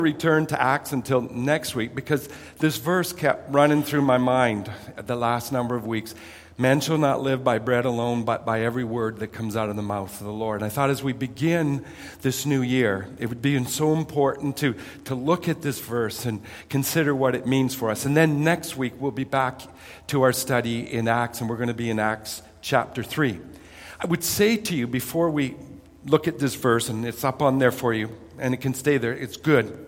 Return to Acts until next week because this verse kept running through my mind the last number of weeks. Man shall not live by bread alone, but by every word that comes out of the mouth of the Lord. And I thought as we begin this new year, it would be so important to look at this verse and consider what it means for us. And then next week, we'll be back to our study in Acts, and we're going to be in Acts chapter 3. I would say to you before we look at this verse, and it's up on there for you, and it can stay there, it's good.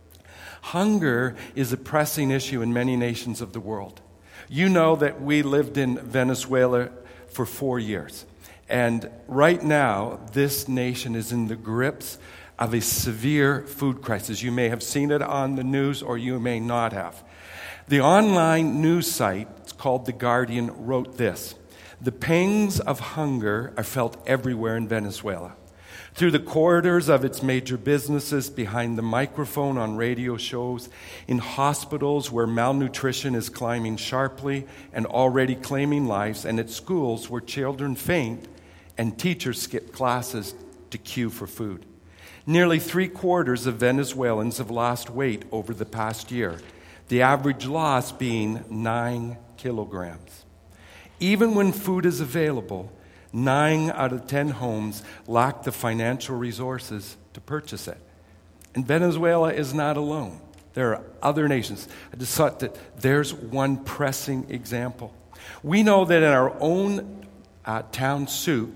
Hunger is a pressing issue in many nations of the world. You know that we lived in Venezuela for 4 years. And right now, this nation is in the grips of a severe food crisis. You may have seen it on the news or you may not have. The online news site, it's called The Guardian, wrote this: "The pangs of hunger are felt everywhere in Venezuela. Through the corridors of its major businesses, behind the microphone on radio shows, in hospitals where malnutrition is climbing sharply and already claiming lives, and at schools where children faint and teachers skip classes to queue for food. Nearly 3/4 of Venezuelans have lost weight over the past year, the average loss being 9 kilograms. Even when food is available, 9 out of 10 homes lack the financial resources to purchase it." And Venezuela is not alone. There are other nations. I just thought that there's one pressing example. We know that in our own town, Souk,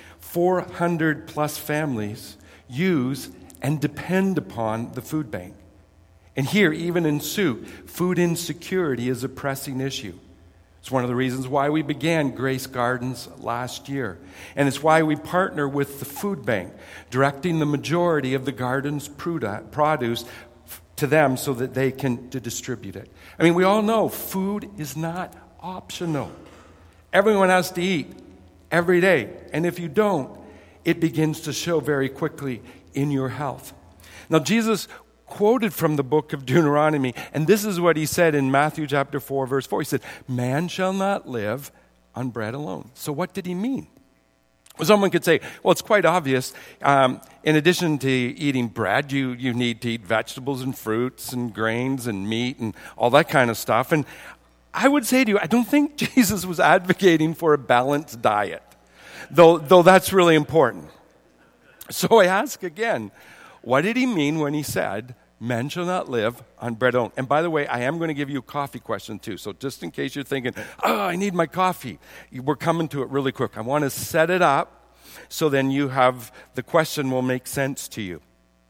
400 plus families use and depend upon the food bank. And here, even in Souk, food insecurity is a pressing issue. It's one of the reasons why we began Grace Gardens last year. And it's why we partner with the food bank, directing the majority of the garden's produce to them so that they can distribute it. I mean, we all know food is not optional. Everyone has to eat every day. And if you don't, it begins to show very quickly in your health. Now, Jesus quoted from the book of Deuteronomy, and this is what he said in Matthew chapter 4, verse 4. He said, "Man shall not live on bread alone." So what did he mean? Well, someone could say, well, it's quite obvious. In addition to eating bread, you need to eat vegetables and fruits and grains and meat and all that kind of stuff. And I would say to you, I don't think Jesus was advocating for a balanced diet, though that's really important. So I ask again, what did he mean when he said, "Men shall not live on bread alone"? And by the way, I am going to give you a coffee question too. So just in case you're thinking, I need my coffee. We're coming to it really quick. I want to set it up so then the question will make sense to you.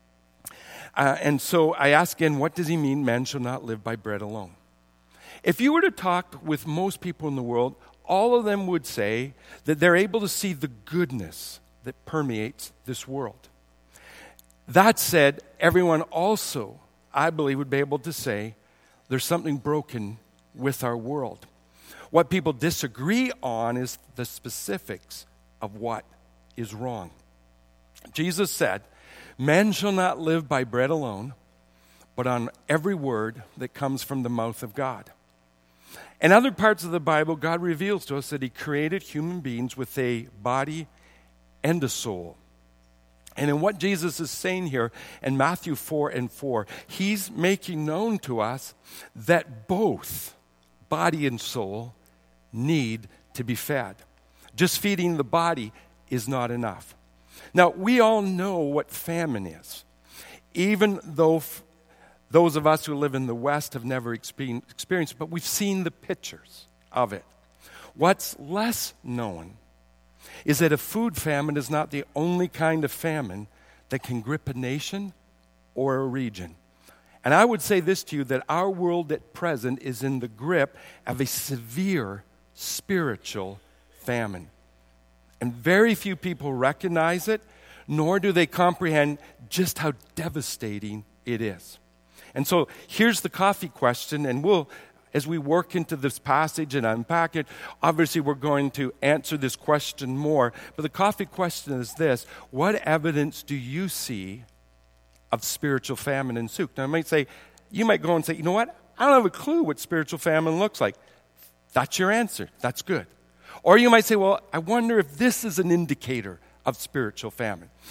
And so I ask again, what does he mean, men shall not live by bread alone? If you were to talk with most people in the world, all of them would say that they're able to see the goodness that permeates this world. That said, everyone also, I believe, would be able to say there's something broken with our world. What people disagree on is the specifics of what is wrong. Jesus said, "Men shall not live by bread alone, but on every word that comes from the mouth of God." In other parts of the Bible, God reveals to us that he created human beings with a body and a soul. And in what Jesus is saying here in Matthew 4:4, he's making known to us that both body and soul need to be fed. Just feeding the body is not enough. Now, we all know what famine is, even though those of us who live in the West have never experienced it, but we've seen the pictures of it. What's less known is that a food famine is not the only kind of famine that can grip a nation or a region. And I would say this to you, that our world at present is in the grip of a severe spiritual famine. And very few people recognize it, nor do they comprehend just how devastating it is. And so here's the coffee question, and as we work into this passage and unpack it, obviously we're going to answer this question more. But the coffee question is this: what evidence do you see of spiritual famine in Souk? Now, you might go and say, you know what? I don't have a clue what spiritual famine looks like. That's your answer. That's good. Or you might say, well, I wonder if this is an indicator of spiritual famine.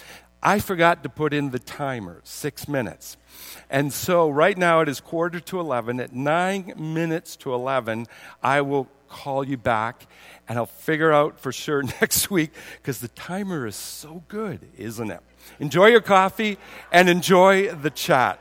I forgot to put in the timer, 6 minutes. And so right now it is 11:45. At 9 minutes to 11, I will call you back, and I'll figure out for sure next week, because the timer is so good, isn't it? Enjoy your coffee and enjoy the chat.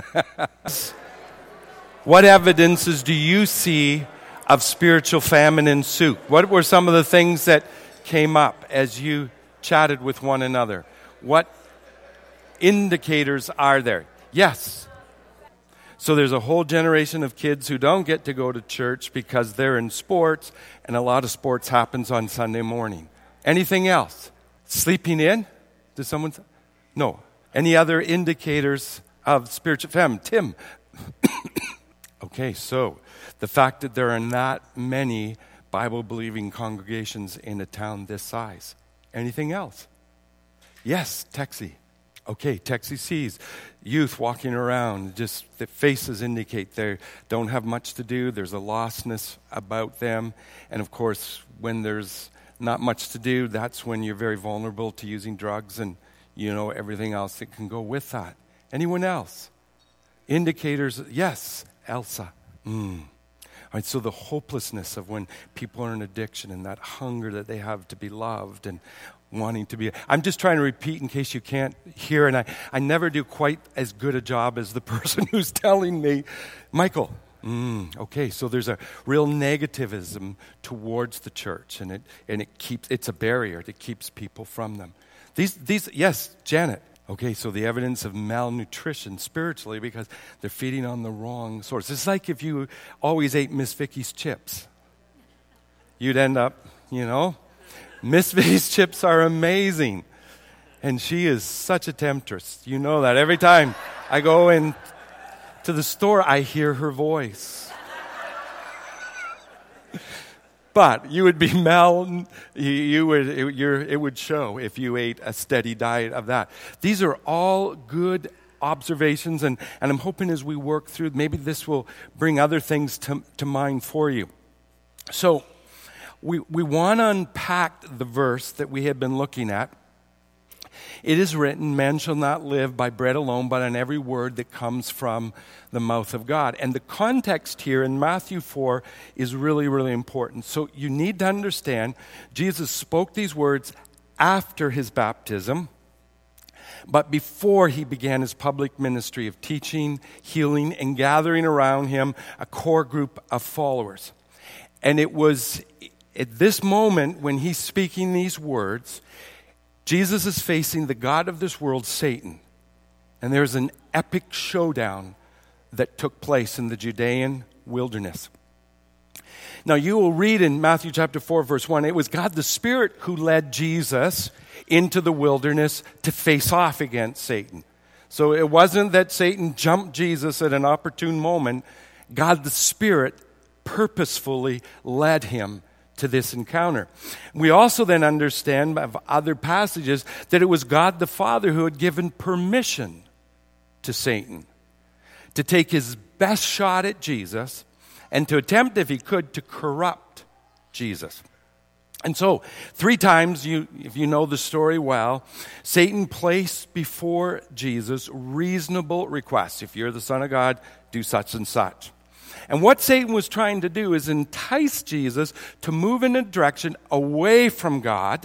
What evidences do you see of spiritual famine in Souk? What were some of the things that came up as you chatted with one another? What indicators are there? Yes. So there's a whole generation of kids who don't get to go to church because they're in sports, and a lot of sports happens on Sunday morning. Anything else? Sleeping in? Does someone say? No. Any other indicators of spiritual famine? Tim? Okay, so the fact that there are not many Bible-believing congregations in a town this size. Anything else? Yes, Texie. Okay, Texie sees youth walking around. Just the faces indicate they don't have much to do. There's a lostness about them. And of course, when there's not much to do, that's when you're very vulnerable to using drugs and, everything else that can go with that. Anyone else? Indicators? Yes, Elsa. All right, so the hopelessness of when people are in addiction and that hunger that they have to be loved and wanting to be. I'm just trying to repeat in case you can't hear, and I never do quite as good a job as the person who's telling me. Michael, okay, so there's a real negativism towards the church, and it's a barrier that keeps people from them. These yes, Janet. Okay, so the evidence of malnutrition spiritually because they're feeding on the wrong source. It's like if you always ate Miss Vicky's chips. You'd end up, Miss Vicky's chips are amazing. And she is such a temptress. You know that. Every time I go in to the store, I hear her voice. But you would be it would show if you ate a steady diet of that. These are all good observations, and I'm hoping as we work through, maybe this will bring other things to mind for you. So we want to unpack the verse that we have been looking at. It is written, man shall not live by bread alone, but on every word that comes from the mouth of God. And the context here in Matthew 4 is really, really important. So you need to understand, Jesus spoke these words after his baptism, but before he began his public ministry of teaching, healing, and gathering around him a core group of followers. And it was at this moment when he's speaking these words, Jesus is facing the god of this world, Satan. And there's an epic showdown that took place in the Judean wilderness. Now, you will read in Matthew chapter 4, verse 1, it was God the Spirit who led Jesus into the wilderness to face off against Satan. So it wasn't that Satan jumped Jesus at an opportune moment. God the Spirit purposefully led him to this encounter. We also then understand of other passages that it was God the Father who had given permission to Satan to take his best shot at Jesus and to attempt, if he could, to corrupt Jesus. And so, 3 times, if you know the story well, Satan placed before Jesus reasonable requests. If you're the Son of God, do such and such. And what Satan was trying to do is entice Jesus to move in a direction away from God,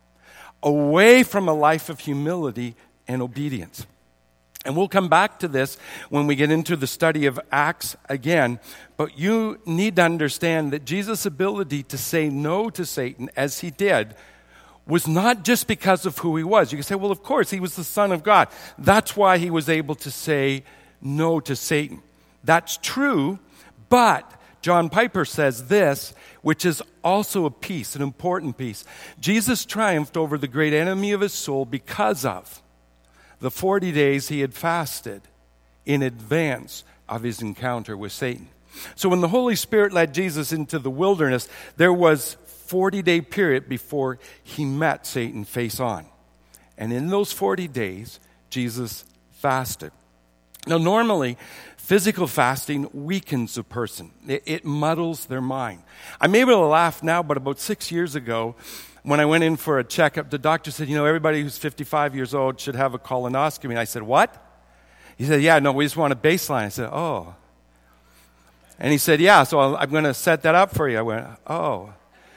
away from a life of humility and obedience. And we'll come back to this when we get into the study of Acts again. But you need to understand that Jesus' ability to say no to Satan, as he did, was not just because of who he was. You can say, well, of course, he was the Son of God. That's why he was able to say no to Satan. That's true, but John Piper says this, which is also a piece, an important piece. Jesus triumphed over the great enemy of his soul because of the 40 days he had fasted in advance of his encounter with Satan. So when the Holy Spirit led Jesus into the wilderness, there was a 40-day period before he met Satan face on. And in those 40 days, Jesus fasted. Now, normally, physical fasting weakens a person. It muddles their mind. I'm able to laugh now, but about 6 years ago, when I went in for a checkup, the doctor said, everybody who's 55 years old should have a colonoscopy. And I said, what? He said, yeah, no, we just want a baseline. I said, oh. And he said, yeah, so I'm going to set that up for you. I went, oh.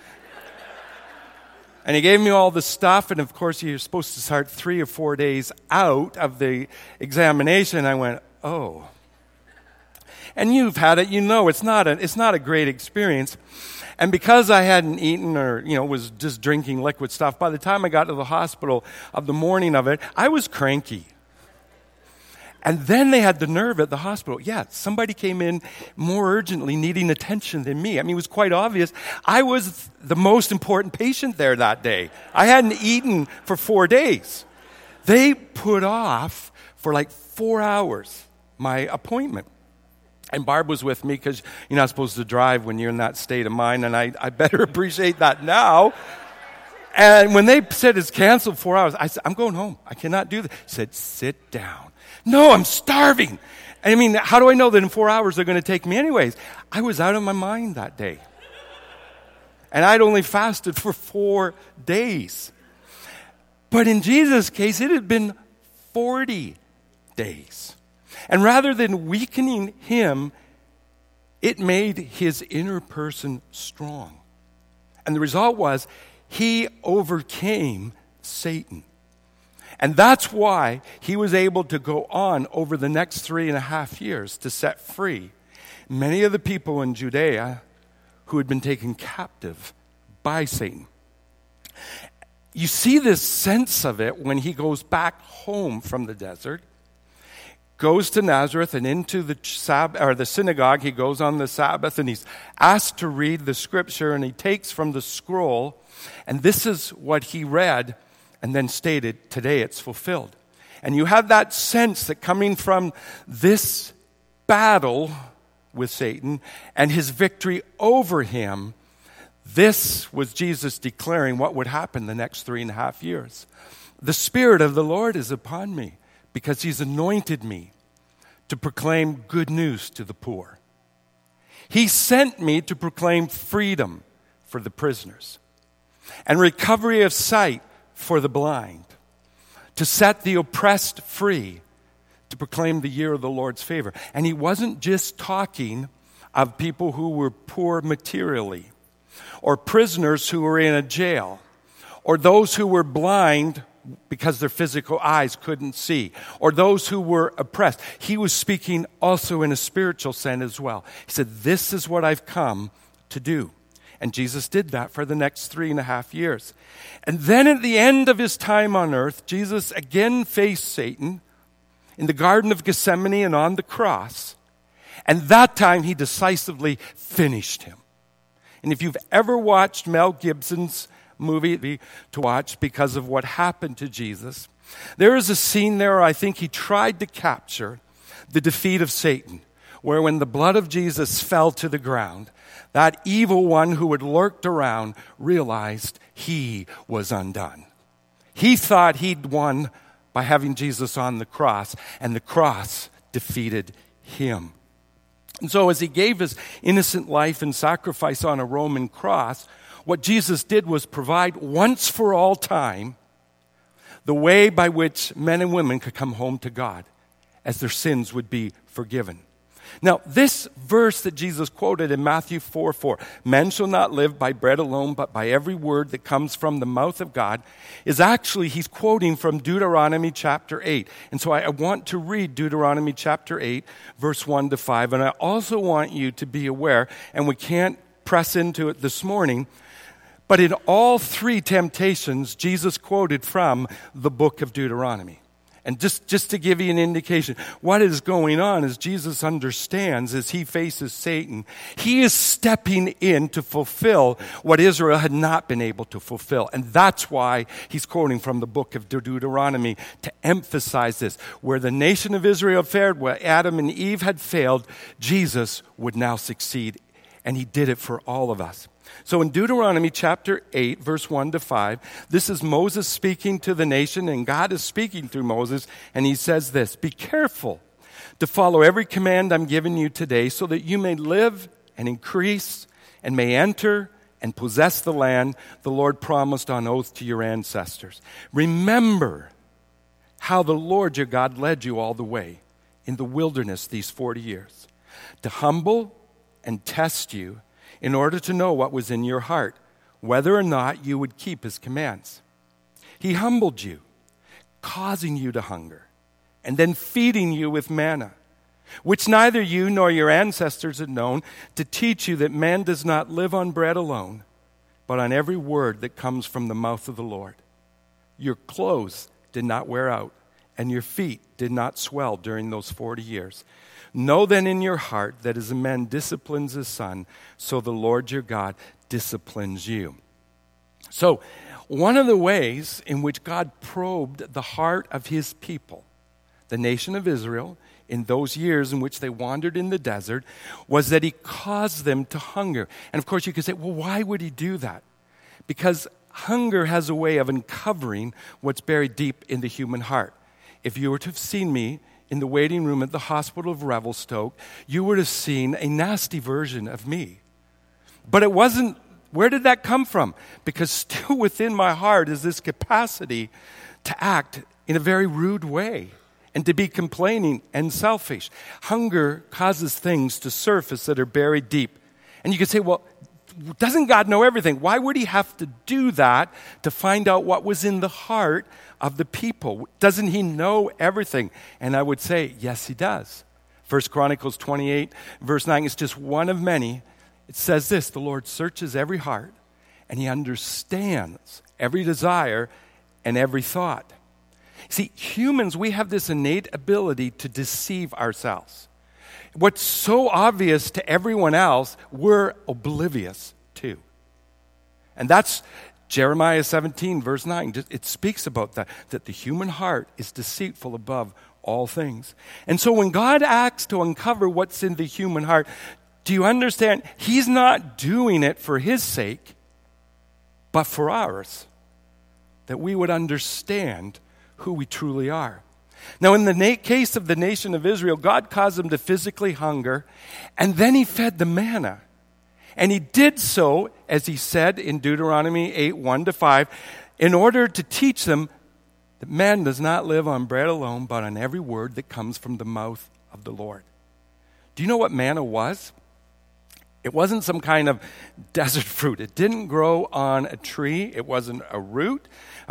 And he gave me all the stuff, and of course you're supposed to start 3 or 4 days out of the examination. I went, oh. And you've had it, it's not a great experience. And because I hadn't eaten or, was just drinking liquid stuff, by the time I got to the hospital of the morning of it, I was cranky. And then they had the nerve at the hospital. Yeah, somebody came in more urgently needing attention than me. I mean, it was quite obvious. I was the most important patient there that day. I hadn't eaten for 4 days. They put off for like 4 hours my appointment. And Barb was with me because you're not supposed to drive when you're in that state of mind, and I better appreciate that now. And when they said it's canceled 4 hours, I said, I'm going home. I cannot do this. He said, sit down. No, I'm starving. I mean, how do I know that in 4 hours they're going to take me anyways? I was out of my mind that day. And I'd only fasted for 4 days. But in Jesus' case, it had been 40 days. And rather than weakening him, it made his inner person strong. And the result was he overcame Satan. And that's why he was able to go on over the next 3.5 years to set free many of the people in Judea who had been taken captive by Satan. You see this sense of it when he goes back home from the desert, goes to Nazareth and into the synagogue. He goes on the Sabbath and he's asked to read the scripture, and he takes from the scroll, and this is what he read and then stated, today it's fulfilled. And you have that sense that coming from this battle with Satan and his victory over him, this was Jesus declaring what would happen the next 3.5 years. The Spirit of the Lord is upon me because he's anointed me to proclaim good news to the poor. He sent me to proclaim freedom for the prisoners and recovery of sight for the blind, to set the oppressed free, to proclaim the year of the Lord's favor. And he wasn't just talking of people who were poor materially, or prisoners who were in a jail, or those who were blind because their physical eyes couldn't see, or those who were oppressed. He was speaking also in a spiritual sense as well. He said, this is what I've come to do. And Jesus did that for the next 3.5 years. And then at the end of his time on earth, Jesus again faced Satan in the Garden of Gethsemane and on the cross. And that time he decisively finished him. And if you've ever watched Mel Gibson's movie to watch because of what happened to Jesus, there is a scene there I think he tried to capture the defeat of Satan, where when the blood of Jesus fell to the ground, that evil one who had lurked around realized he was undone. He thought he'd won by having Jesus on the cross, and the cross defeated him. And so as he gave his innocent life and sacrifice on a Roman cross, what Jesus did was provide once for all time the way by which men and women could come home to God as their sins would be forgiven. Now, this verse that Jesus quoted in Matthew 4:4, men shall not live by bread alone, but by every word that comes from the mouth of God, is actually, he's quoting from Deuteronomy chapter 8. And so I want to read Deuteronomy chapter 8, verse 1 to 5. And I also want you to be aware, and we can't press into it this morning, but in all 3 temptations, Jesus quoted from the book of Deuteronomy. And just to give you an indication, what is going on is Jesus understands as he faces Satan, he is stepping in to fulfill what Israel had not been able to fulfill. And that's why he's quoting from the book of Deuteronomy to emphasize this. Where the nation of Israel failed, where Adam and Eve had failed, Jesus would now succeed. And he did it for all of us. So in Deuteronomy chapter 8, verse 1 to 5, this is Moses speaking to the nation, and God is speaking through Moses, and he says this, be careful to follow every command I'm giving you today so that you may live and increase and may enter and possess the land the Lord promised on oath to your ancestors. Remember how the Lord your God led you all the way in the wilderness these 40 years, to humble and test you in order to know what was in your heart, whether or not you would keep his commands. He humbled you, causing you to hunger, and then feeding you with manna, which neither you nor your ancestors had known, to teach you that man does not live on bread alone, but on every word that comes from the mouth of the Lord. Your clothes did not wear out, and your feet did not swell during those 40 years. Know then in your heart that as a man disciplines his son, so the Lord your God disciplines you. So, one of the ways in which God probed the heart of his people, the nation of Israel, in those years in which they wandered in the desert, was that he caused them to hunger. And of course you could say, well, why would he do that? Because hunger has a way of uncovering what's buried deep in the human heart. If you were to have seen me in the waiting room at the hospital of Revelstoke, you would have seen a nasty version of me. But it wasn't, where did that come from? Because still within my heart is this capacity to act in a very rude way and to be complaining and selfish. Hunger causes things to surface that are buried deep. And you could say, well, doesn't God know everything? Why would he have to do that to find out what was in the heart of the people? Doesn't he know everything? And I would say, yes, he does. 1 Chronicles 28, verse 9 is just one of many. It says this, the Lord searches every heart, and he understands every desire and every thought. See, humans, we have this innate ability to deceive ourselves. What's so obvious to everyone else, we're oblivious to. And that's Jeremiah 17, verse 9. It speaks about that the human heart is deceitful above all things. And so when God acts to uncover what's in the human heart, do you understand? He's not doing it for his sake, but for ours, that we would understand who we truly are. Now, in the case of the nation of Israel, God caused them to physically hunger, and then he fed the manna. And he did so, as he said in Deuteronomy 8, 1-5, in order to teach them that man does not live on bread alone, but on every word that comes from the mouth of the Lord. Do you know what manna was? It wasn't some kind of desert fruit. It didn't grow on a tree. It wasn't a root,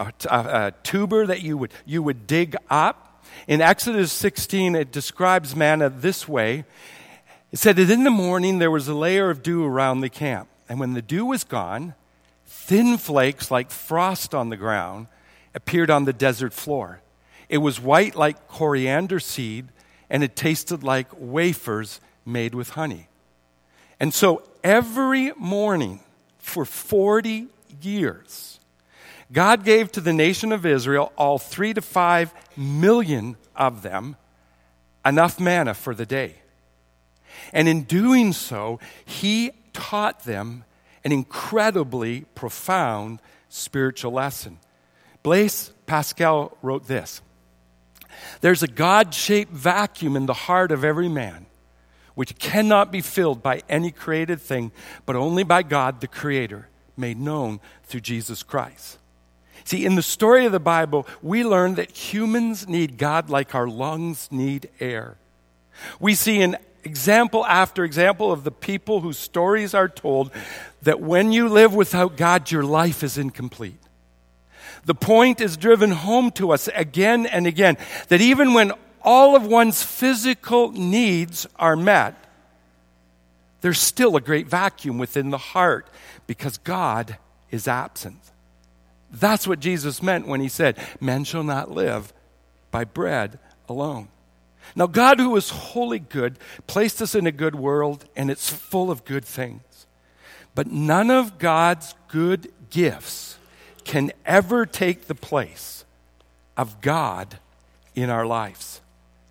a tuber that you would dig up. In Exodus 16, it describes manna this way. It said that in the morning there was a layer of dew around the camp. And when the dew was gone, thin flakes like frost on the ground appeared on the desert floor. It was white like coriander seed, and it tasted like wafers made with honey. And so every morning for 40 years, God gave to the nation of Israel, all 3 to 5 million of them, enough manna for the day. And in doing so, he taught them an incredibly profound spiritual lesson. Blaise Pascal wrote this: there's a God-shaped vacuum in the heart of every man, which cannot be filled by any created thing, but only by God, the Creator, made known through Jesus Christ. See, in the story of the Bible, we learn that humans need God like our lungs need air. We see in example after example of the people whose stories are told that when you live without God, your life is incomplete. The point is driven home to us again and again that even when all of one's physical needs are met, there's still a great vacuum within the heart because God is absent. That's what Jesus meant when he said, man shall not live by bread alone. Now, God, who is wholly good, placed us in a good world, and it's full of good things. But none of God's good gifts can ever take the place of God in our lives.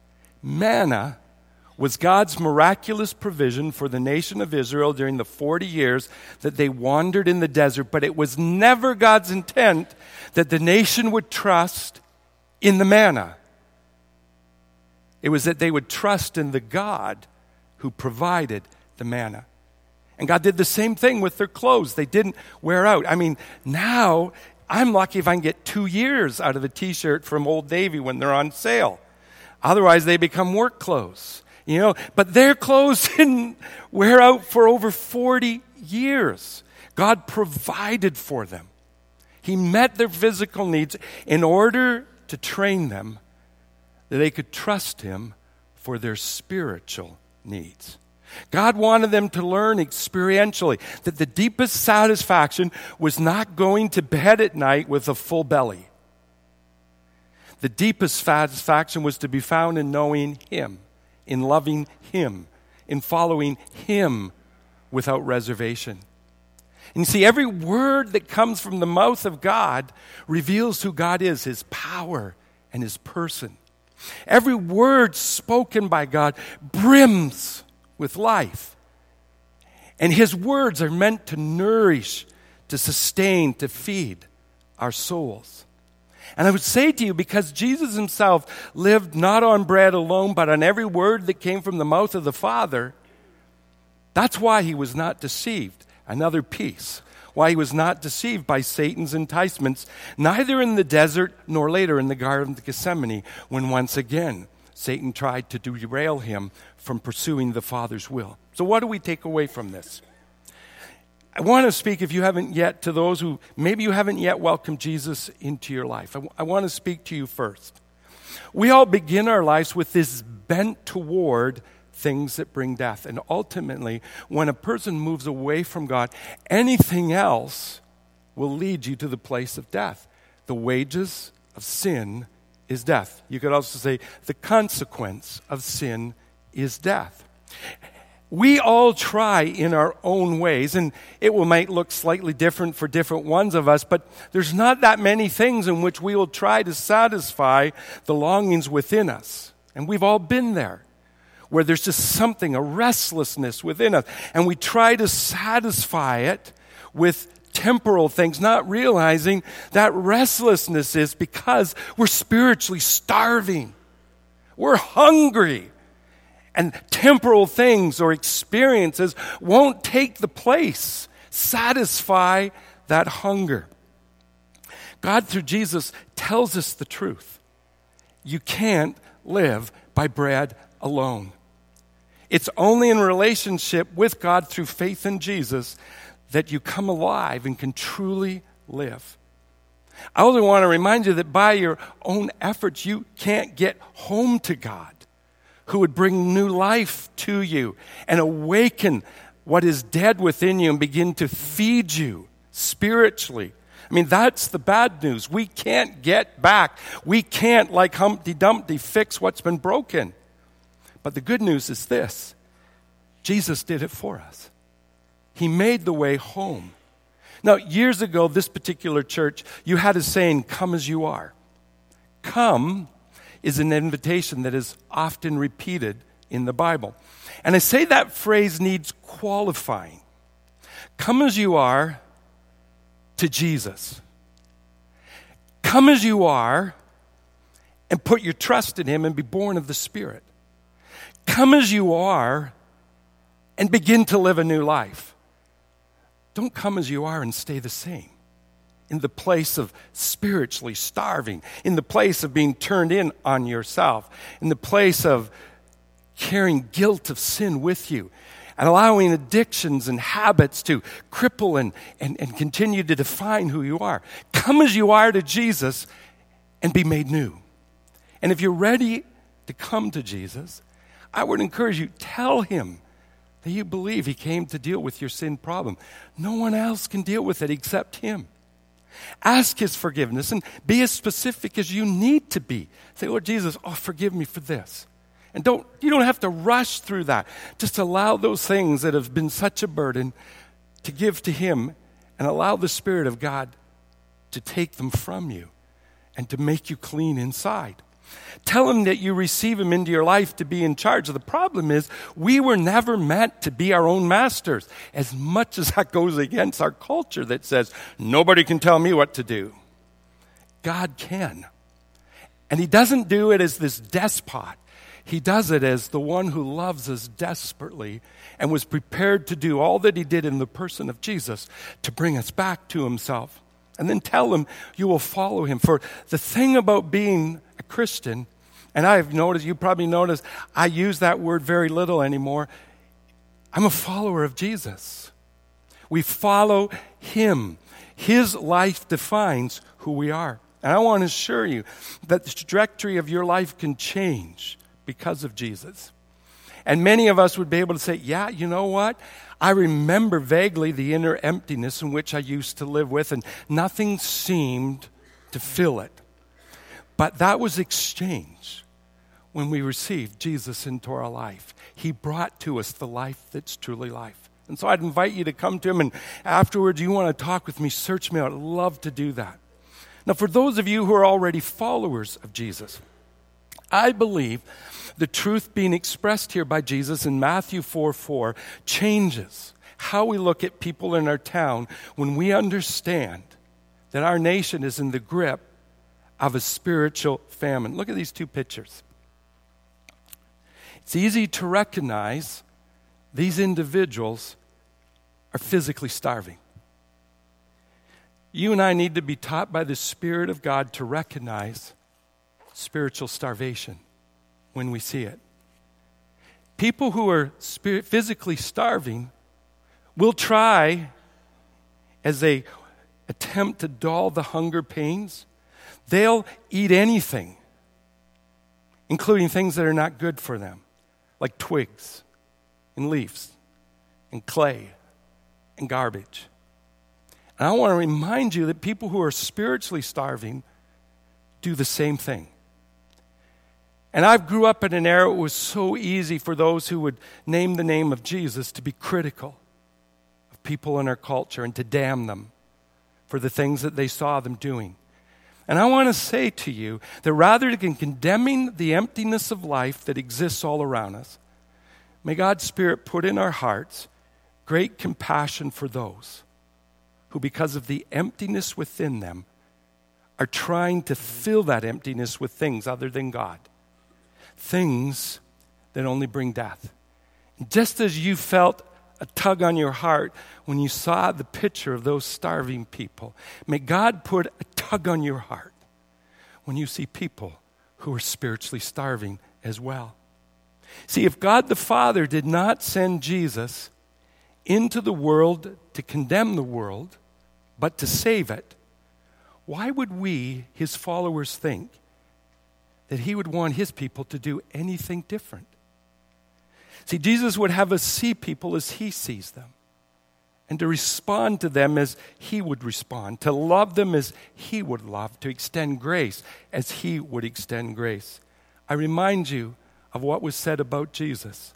Manna was God's miraculous provision for the nation of Israel during the 40 years that they wandered in the desert, but it was never God's intent that the nation would trust in the manna. It was that they would trust in the God who provided the manna. And God did the same thing with their clothes. They didn't wear out. I mean, now I'm lucky if I can get 2 years out of a T-shirt from Old Navy when they're on sale. Otherwise, they become work clothes, But their clothes didn't wear out for over 40 years. God provided for them. He met their physical needs in order to train them that they could trust Him for their spiritual needs. God wanted them to learn experientially that the deepest satisfaction was not going to bed at night with a full belly. The deepest satisfaction was to be found in knowing Him, in loving Him, in following Him without reservation. And you see, every word that comes from the mouth of God reveals who God is, His power and His person. Every word spoken by God brims with life. And His words are meant to nourish, to sustain, to feed our souls. And I would say to you, because Jesus Himself lived not on bread alone, but on every word that came from the mouth of the Father, that's why He was not deceived. Another piece. Why He was not deceived by Satan's enticements, neither in the desert nor later in the Garden of Gethsemane, when once again Satan tried to derail Him from pursuing the Father's will. So what do we take away from this? I want to speak, if you haven't yet, to those who maybe you haven't yet welcomed Jesus into your life. I want to speak to you first. We all begin our lives with this bent toward things that bring death. And ultimately, when a person moves away from God, anything else will lead you to the place of death. The wages of sin is death. You could also say the consequence of sin is death. We all try in our own ways, and it might look slightly different for different ones of us, but there's not that many things in which we will try to satisfy the longings within us. And we've all been there, where there's just something, a restlessness within us, and we try to satisfy it with temporal things, not realizing that restlessness is because we're spiritually starving. We're hungry. And temporal things or experiences won't take the place, satisfy that hunger. God, through Jesus, tells us the truth. You can't live by bread alone. It's only in relationship with God through faith in Jesus that you come alive and can truly live. I also want to remind you that by your own efforts, you can't get home to God, who would bring new life to you and awaken what is dead within you and begin to feed you spiritually. I mean, that's the bad news. We can't get back. We can't, like Humpty Dumpty, fix what's been broken. But the good news is this: Jesus did it for us. He made the way home. Now, years ago, this particular church, you had a saying, "Come as you are." Come is an invitation that is often repeated in the Bible. And I say that phrase needs qualifying. Come as you are to Jesus. Come as you are and put your trust in Him and be born of the Spirit. Come as you are and begin to live a new life. Don't come as you are and stay the same. In the place of spiritually starving, in the place of being turned in on yourself, in the place of carrying guilt of sin with you, and allowing addictions and habits to cripple and continue to define who you are. Come as you are to Jesus and be made new. And if you're ready to come to Jesus, I would encourage you, tell Him that you believe He came to deal with your sin problem. No one else can deal with it except Him. Ask His forgiveness and be as specific as you need to be. Say, Lord Jesus, forgive me for this. And you don't have to rush through that. Just allow those things that have been such a burden to give to Him and allow the Spirit of God to take them from you and to make you clean inside. Tell Him that you receive Him into your life to be in charge. The problem is we were never meant to be our own masters, as much as that goes against our culture that says, nobody can tell me what to do. God can. And He doesn't do it as this despot. He does it as the one who loves us desperately and was prepared to do all that he did in the person of Jesus to bring us back to himself. And then tell him you will follow him. For the thing about being a Christian, and I've noticed, you probably noticed, I use that word very little anymore. I'm a follower of Jesus. We follow him. His life defines who we are. And I want to assure you that the trajectory of your life can change because of Jesus. And many of us would be able to say, yeah, you know what? I remember vaguely the inner emptiness in which I used to live with, and nothing seemed to fill it. But that was exchanged when we received Jesus into our life. He brought to us the life that's truly life. And so I'd invite you to come to him, and afterwards you want to talk with me, search me out. I'd love to do that. Now, for those of you who are already followers of Jesus, I believe the truth being expressed here by Jesus in Matthew 4:4 changes how we look at people in our town when we understand that our nation is in the grip of a spiritual famine. Look at these two pictures. It's easy to recognize these individuals are physically starving. You and I need to be taught by the Spirit of God to recognize spiritual starvation when we see it. People who are physically starving will try, as they attempt to dull the hunger pains, they'll eat anything, including things that are not good for them, like twigs and leaves and clay and garbage. And I want to remind you that people who are spiritually starving do the same thing. And I grew up in an era it was so easy for those who would name the name of Jesus to be critical of people in our culture and to damn them for the things that they saw them doing. And I want to say to you that rather than condemning the emptiness of life that exists all around us, may God's Spirit put in our hearts great compassion for those who, because of the emptiness within them, are trying to fill that emptiness with things other than God. Things that only bring death. And just as you felt a tug on your heart when you saw the picture of those starving people, may God put a tug on your heart when you see people who are spiritually starving as well. See, if God the Father did not send Jesus into the world to condemn the world, but to save it, why would we, his followers, think that he would want his people to do anything different? See, Jesus would have us see people as he sees them, and to respond to them as he would respond, to love them as he would love, to extend grace as he would extend grace. I remind you of what was said about Jesus.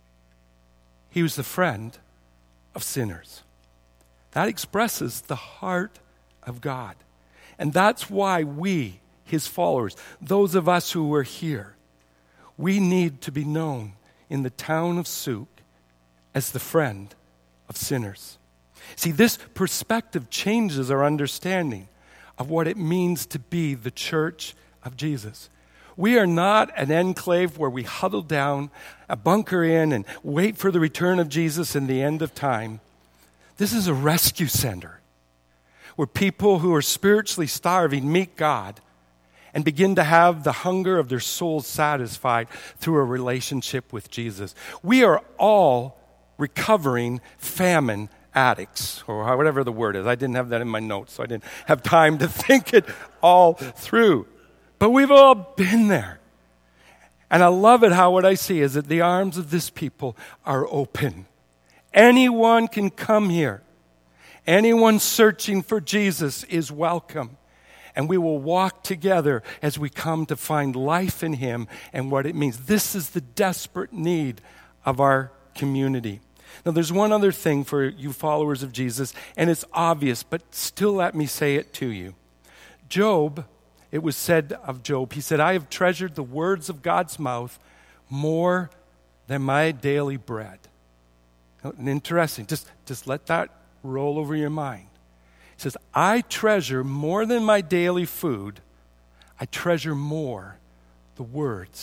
He was the friend of sinners. That expresses the heart of God. And that's why we, his followers, those of us who are here, we need to be known in the town of Souk as the friend of sinners. See, this perspective changes our understanding of what it means to be the church of Jesus. We are not an enclave where we huddle down, bunker in, and wait for the return of Jesus in the end of time. This is a rescue center where people who are spiritually starving meet God and begin to have the hunger of their souls satisfied through a relationship with Jesus. We are all recovering famine addicts, or whatever the word is. I didn't have that in my notes, so I didn't have time to think it all through. But we've all been there. And I love it how what I see is that the arms of this people are open. Anyone can come here. Anyone searching for Jesus is welcome. And we will walk together as we come to find life in him and what it means. This is the desperate need of our community. Now, there's one other thing for you followers of Jesus, and it's obvious, but still let me say it to you. Job, it was said of Job, he said, I have treasured the words of God's mouth more than my daily bread. And interesting, just let that roll over your mind. He says, I treasure more than my daily food, I treasure more the words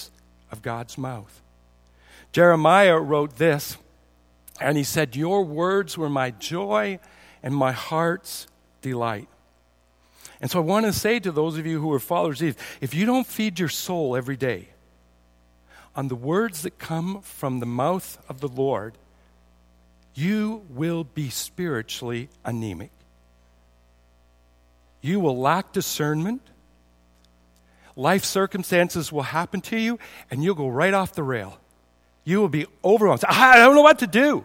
of God's mouth. Jeremiah wrote this, and he said, "Your words were my joy and my heart's delight." And so I want to say to those of you who are followers of Jesus, if you don't feed your soul every day on the words that come from the mouth of the Lord, you will be spiritually anemic. You will lack discernment. Life circumstances will happen to you, and you'll go right off the rail. You will be overwhelmed. I don't know what to do.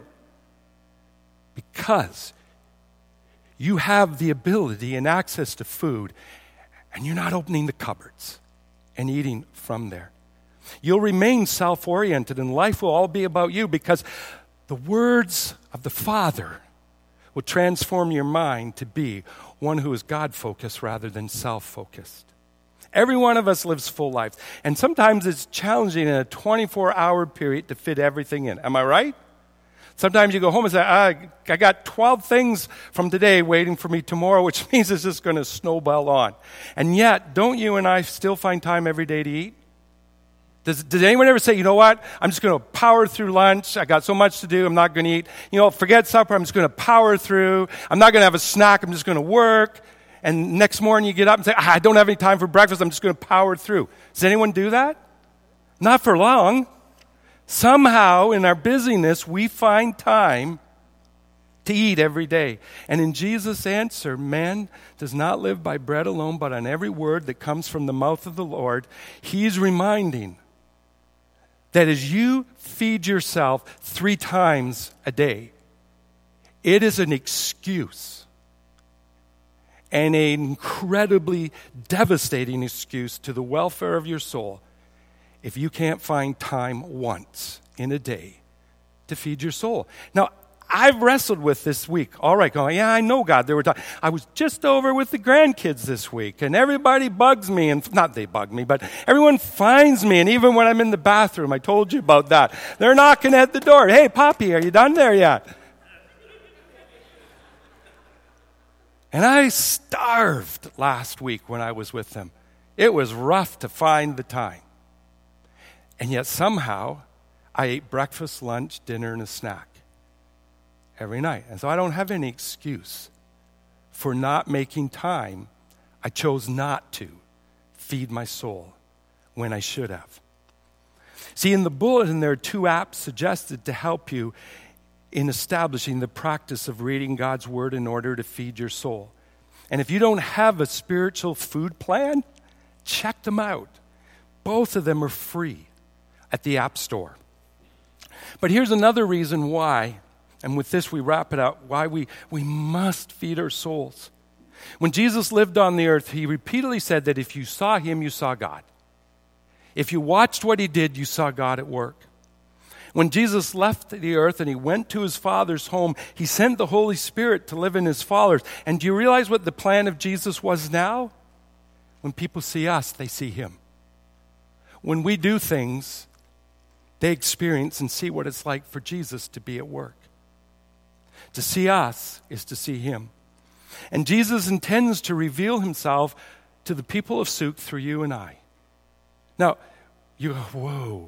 Because you have the ability and access to food, and you're not opening the cupboards and eating from there. You'll remain self-oriented, and life will all be about you because the words of the Father will transform your mind to be one who is God-focused rather than self-focused. Every one of us lives full lives, and sometimes it's challenging in a 24-hour period to fit everything in. Am I right? Sometimes you go home and say, I got 12 things from today waiting for me tomorrow, which means it's just going to snowball on. And yet, don't you and I still find time every day to eat? Does anyone ever say, you know what, I'm just going to power through lunch. I got so much to do, I'm not going to eat. Forget supper, I'm just going to power through. I'm not going to have a snack, I'm just going to work. And next morning you get up and say, I don't have any time for breakfast, I'm just going to power through. Does anyone do that? Not for long. Somehow, in our busyness, we find time to eat every day. And in Jesus' answer, man does not live by bread alone, but on every word that comes from the mouth of the Lord. He's reminding that as you feed yourself 3 times a day, it is an excuse, and an incredibly devastating excuse to the welfare of your soul if you can't find time once in a day to feed your soul. Now, I've wrestled with this week. All right, going, yeah, I know, God. I was just over with the grandkids this week, and everybody bugs me, and not they bug me, but everyone finds me, and even when I'm in the bathroom, I told you about that. They're knocking at the door. Hey, Poppy, are you done there yet? And I starved last week when I was with them. It was rough to find the time. And yet somehow I ate breakfast, lunch, dinner, and a snack every night. And so I don't have any excuse for not making time. I chose not to feed my soul when I should have. See, in the bulletin, there are 2 apps suggested to help you in establishing the practice of reading God's Word in order to feed your soul. And if you don't have a spiritual food plan, check them out. Both of them are free at the App Store. But here's another reason why, and with this we wrap it up, why we must feed our souls. When Jesus lived on the earth, he repeatedly said that if you saw him, you saw God. If you watched what he did, you saw God at work. When Jesus left the earth and he went to his Father's home, he sent the Holy Spirit to live in his followers. And do you realize what the plan of Jesus was now? When people see us, they see him. When we do things, they experience and see what it's like for Jesus to be at work. To see us is to see him. And Jesus intends to reveal himself to the people of Souk through you and I. Now, you go,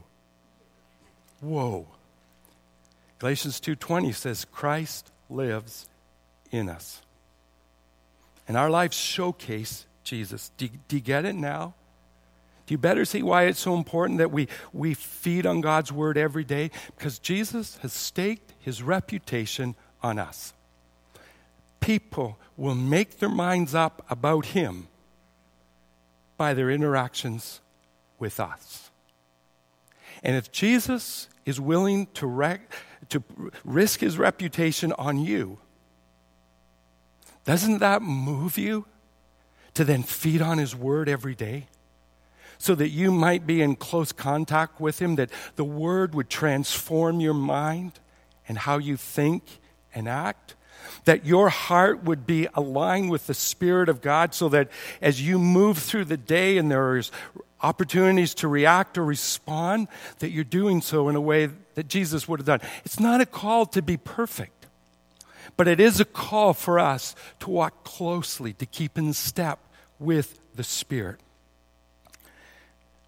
whoa. Galatians 2:20 says, Christ lives in us. And our lives showcase Jesus. Do you get it now? Do you better see why it's so important that we feed on God's word every day? Because Jesus has staked his reputation on us. People will make their minds up about him by their interactions with us. And if Jesus is willing to risk his reputation on you, doesn't that move you to then feed on his word every day? So that you might be in close contact with him, that the word would transform your mind and how you think and act, that your heart would be aligned with the Spirit of God so that as you move through the day and there is opportunities to react or respond, that you're doing so in a way that Jesus would have done. It's not a call to be perfect, but it is a call for us to walk closely, to keep in step with the Spirit.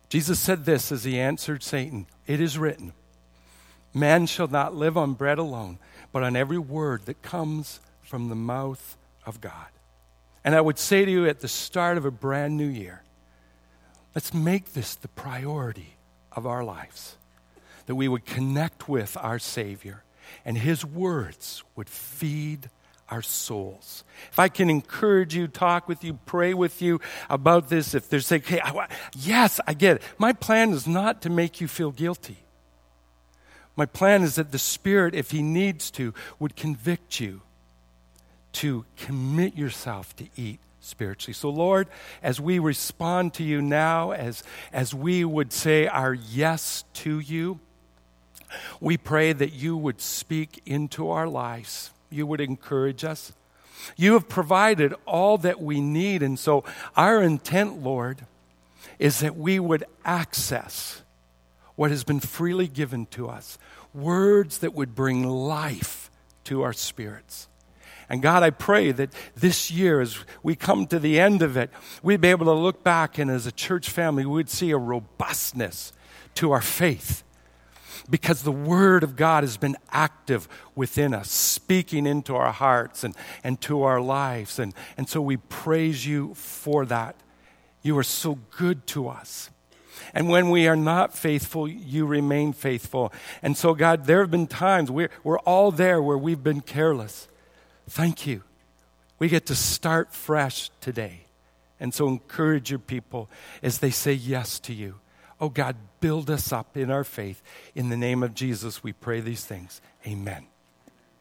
Jesus said this as he answered Satan, "It is written, man shall not live on bread alone, but on every word that comes from the mouth of God." And I would say to you at the start of a brand new year, let's make this the priority of our lives, that we would connect with our Savior and his words would feed our souls. If I can encourage you, talk with you, pray with you about this, if there's like, hey, yes, I get it. My plan is not to make you feel guilty. My plan is that the Spirit, if he needs to, would convict you to commit yourself to eat spiritually. So Lord, as we respond to you now, as we would say our yes to you, we pray that you would speak into our lives. You would encourage us. You have provided all that we need. And so our intent, Lord, is that we would access what has been freely given to us. Words that would bring life to our spirits. And God, I pray that this year, as we come to the end of it, we'd be able to look back and as a church family, we'd see a robustness to our faith. Because the Word of God has been active within us, speaking into our hearts and to our lives. And so we praise you for that. You are so good to us. And when we are not faithful, you remain faithful. And so, God, there have been times we're all there where we've been careless. Thank you. We get to start fresh today. And so encourage your people as they say yes to you. Oh God, build us up in our faith. In the name of Jesus, we pray these things. Amen.